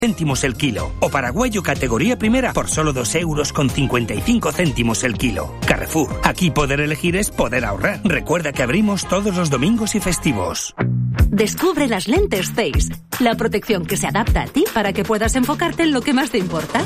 céntimos el kilo. O paraguayo categoría primera por solo 2,55 € el kilo. Carrefour. Aquí poder elegir es poder ahorrar. Recuerda que abrimos todos los domingos y festivos. Descubre las lentes Zeiss. La protección que se adapta a ti para que puedas enfocarte en lo que más te importa.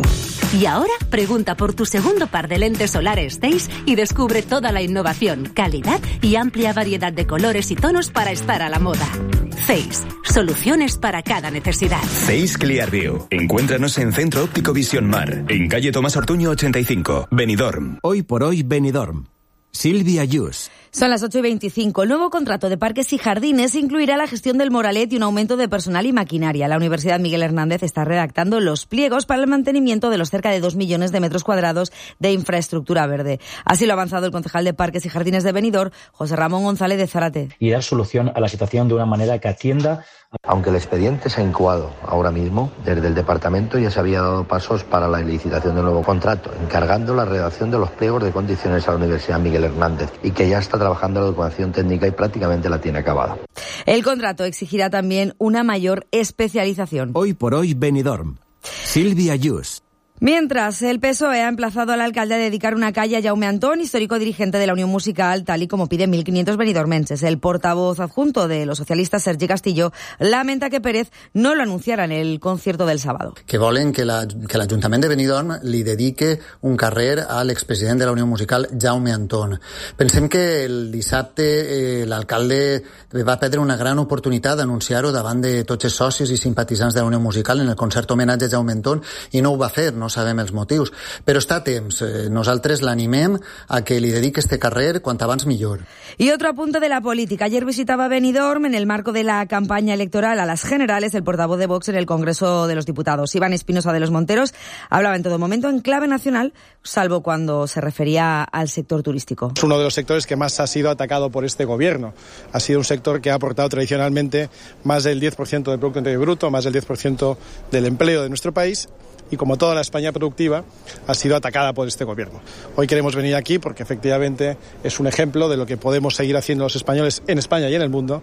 Y ahora pregunta por tu segundo par de lentes solares Zeiss y descubre toda la innovación, calidad y amplia variedad de colores y tonos para estar a la moda. Zeiss. Soluciones para cada necesidad. Zeiss Clearview. Encuéntranos en Centro Óptico Visión Mar, en calle Tomás Ortuño 85, Benidorm. Hoy por hoy, Benidorm. Silvia Yus. Son las 8:25. El nuevo contrato de parques y jardines incluirá la gestión del Moralet y un aumento de personal y maquinaria. La Universidad Miguel Hernández está redactando los pliegos para el mantenimiento de los cerca de 2 millones de metros cuadrados de infraestructura verde. Así lo ha avanzado el concejal de Parques y Jardines de Benidorm, José Ramón González de Zárate. Y dar solución a la situación de una manera que atienda. Aunque el expediente se ha incoado ahora mismo, desde el departamento ya se había dado pasos para la licitación del nuevo contrato, encargando la redacción de los pliegos de condiciones a la Universidad Miguel Hernández y que ya está trabajando la documentación técnica y prácticamente la tiene acabada. El contrato exigirá también una mayor especialización. Hoy por hoy, Benidorm. Silvia Yus. Mientras, el PSOE ha emplazado al alcalde a dedicar una calle a Jaume Antón, histórico dirigente de la Unión Musical, tal y como piden 1.500 benidormenses. El portavoz adjunto de los socialistas, Sergi Castillo, lamenta que Pérez no lo anunciara en el concierto del sábado. Que volen que l'Ajuntament de Benidorm li dedique un carrer a l'expresident de la Unió Musical, Jaume Antón. Pensem que el dissabte l'alcalde va perdre una gran oportunitat d'anunciar-ho davant de tots els socis i simpatitzants de la Unió Musical en el concert homenatge a Jaume Antón i no ho va fer, no sabem els motius, però està a temps. Nosaltres l'animem a que li dedique este carrer cuanto abans millor. Y otro apunte de la política. Ayer visitaba Benidorm en el marco de la campaña electoral a las generales el portavoz de Vox en el Congreso de los Diputados. Iván Espinosa de los Monteros hablaba en todo momento en clave nacional, salvo cuando se refería al sector turístico. Es uno de los sectores que más ha sido atacado por este gobierno. Ha sido un sector que ha aportado tradicionalmente más del 10% del Producto Interior Bruto, más del 10% del empleo de nuestro país. Y como toda la España productiva, ha sido atacada por este gobierno. Hoy queremos venir aquí porque efectivamente es un ejemplo de lo que podemos seguir haciendo los españoles en España y en el mundo.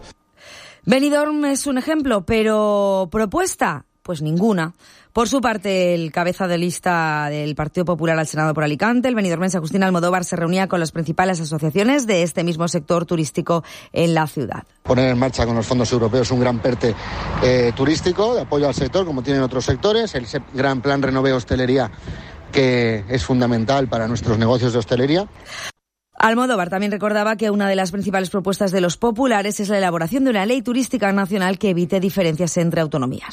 Benidorm es un ejemplo, pero ¿propuesta? Pues ninguna. Por su parte, el cabeza de lista del Partido Popular al Senado por Alicante, el benidormense Agustín Almodóvar, se reunía con las principales asociaciones de este mismo sector turístico en la ciudad. Poner en marcha con los fondos europeos un gran PERTE turístico de apoyo al sector, como tienen otros sectores, el gran plan Renove Hostelería, que es fundamental para nuestros negocios de hostelería. Almodóvar también recordaba que una de las principales propuestas de los populares es la elaboración de una ley turística nacional que evite diferencias entre autonomías.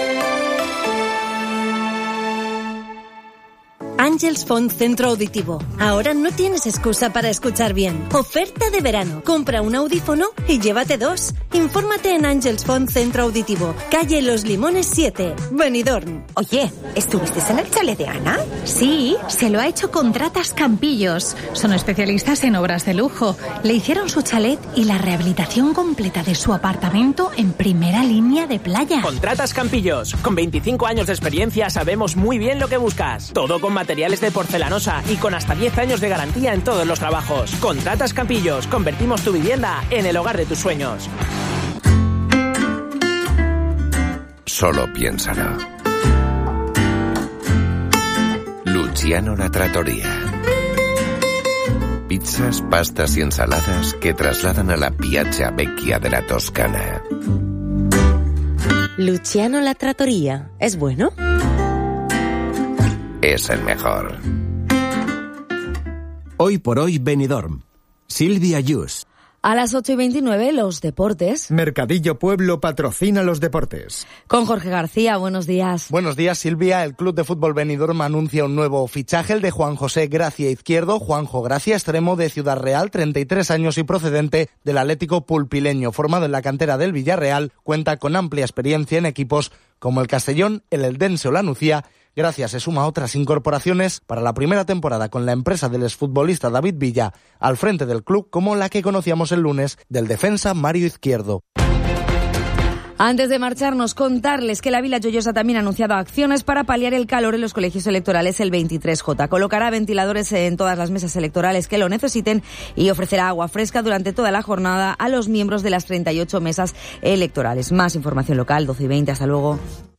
Ángels Font Centro Auditivo. Ahora no tienes excusa para escuchar bien. Oferta de verano. Compra un audífono y llévate 2. Infórmate en Ángels Font Centro Auditivo, calle Los Limones 7, Benidorm. Oye, ¿estuviste en el chalet de Ana? Sí, se lo ha hecho Contratas Campillos. Son especialistas en obras de lujo. Le hicieron su chalet y la rehabilitación completa de su apartamento en primera línea de playa. Contratas Campillos. Con 25 años de experiencia sabemos muy bien lo que buscas. Todo con materiales de porcelanosa y con hasta 10 años de garantía en todos los trabajos. Contratas Campillos. Convertimos tu vivienda en el hogar de tus sueños. Solo piénsalo. Luciano La Trattoria. Pizzas, pastas y ensaladas que trasladan a la Piazza Vecchia de la Toscana. Luciano La Trattoria. ¿Es bueno? Es el mejor. Hoy por hoy, Benidorm. Silvia Yus. A las 8:29, los deportes. Mercadillo Pueblo patrocina los deportes. Con Jorge García, buenos días. Buenos días, Silvia. El Club de Fútbol Benidorm anuncia un nuevo fichaje, el de Juan José Gracia Izquierdo. Juanjo Gracia, extremo de Ciudad Real, 33 años y procedente del Atlético Pulpileño. Formado en la cantera del Villarreal, cuenta con amplia experiencia en equipos como el Castellón, el Eldense o la Nucía. Gracias se suma a otras incorporaciones para la primera temporada con la empresa del exfutbolista David Villa al frente del club, como la que conocíamos el lunes del defensa Mario Izquierdo. Antes de marcharnos, contarles que la Vila Joyosa también ha anunciado acciones para paliar el calor en los colegios electorales el 23J. Colocará ventiladores en todas las mesas electorales que lo necesiten y ofrecerá agua fresca durante toda la jornada a los miembros de las 38 mesas electorales. Más información local, 12:20. Hasta luego.